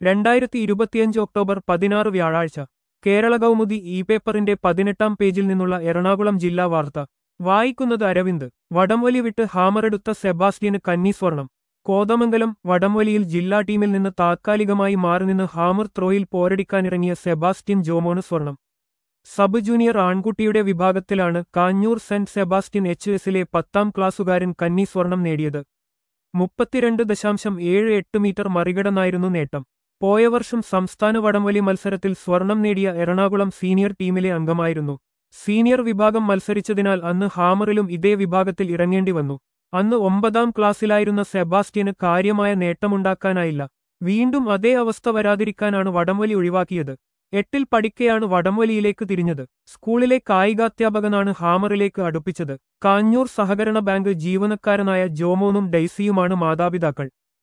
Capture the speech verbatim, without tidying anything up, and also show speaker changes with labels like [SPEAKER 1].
[SPEAKER 1] രണ്ടായിരത്തി ഇരുപത്തിയഞ്ച് ഒക്ടോബർ പതിനാറ് വ്യാഴാഴ്ച കേരള കൗമുദി ഇ പേപ്പറിന്റെ പതിനെട്ടാം പേജിൽ നിന്നുള്ള എറണാകുളം ജില്ലാ വാർത്ത വായിക്കുന്നത് അരവിന്ദ്. വടംവലി വിട്ട് ഹാമറെടുത്ത സെബാസ്റ്റ്യന് കന്നി സ്വർണം. കോതമംഗലം. വടംവലിയിൽ ജില്ലാ ടീമിൽ നിന്ന് താത്കാലികമായി മാറിനിന്ന് ഹാമർ ത്രോയിൽ പോരടിക്കാനിറങ്ങിയ സെബാസ്റ്റ്യൻ ജോമോന് സ്വർണം. സബ് ജൂനിയർ ആൺകുട്ടിയുടെ വിഭാഗത്തിലാണ് കാഞ്ഞൂർ സെന്റ് സെബാസ്റ്റ്യൻ എച്ച് എസിലെ പത്താം ക്ലാസ്സുകാരൻ കന്നി സ്വർണം നേടിയത്. മുപ്പത്തിരണ്ട് ദശാംശം ഏഴ് എട്ട് മീറ്റർ മറികടന്നായിരുന്നു നേട്ടം. പോയ വർഷം സംസ്ഥാന വടംവലി മത്സരത്തിൽ സ്വർണം നേടിയ എറണാകുളം സീനിയർ ടീമിലെ അംഗമായിരുന്നു. സീനിയർ വിഭാഗം മത്സരിച്ചതിനാൽ അന്ന് ഹാമറിലും ഇതേ വിഭാഗത്തിൽ ഇറങ്ങേണ്ടി വന്നു. അന്ന് ഒമ്പതാം ക്ലാസ്സിലായിരുന്ന സെബാസ്റ്റ്യന് കാര്യമായ നേട്ടമുണ്ടാക്കാനായില്ല. വീണ്ടും അതേ അവസ്ഥ വരാതിരിക്കാനാണ് വടംവലി ഒഴിവാക്കിയത്. എട്ടിൽ പഠിക്കെയാണ് വടംവലിയിലേക്ക് തിരിഞ്ഞത്. സ്കൂളിലെ കായികാധ്യാപകനാണ് ഹാമറിലേക്ക് അടുപ്പിച്ചത്. കാഞ്ഞൂർ സഹകരണ ബാങ്ക് ജീവനക്കാരനായ ജോമോനും ഡെയ്സിയുമാണ് മാതാപിതാക്കൾ.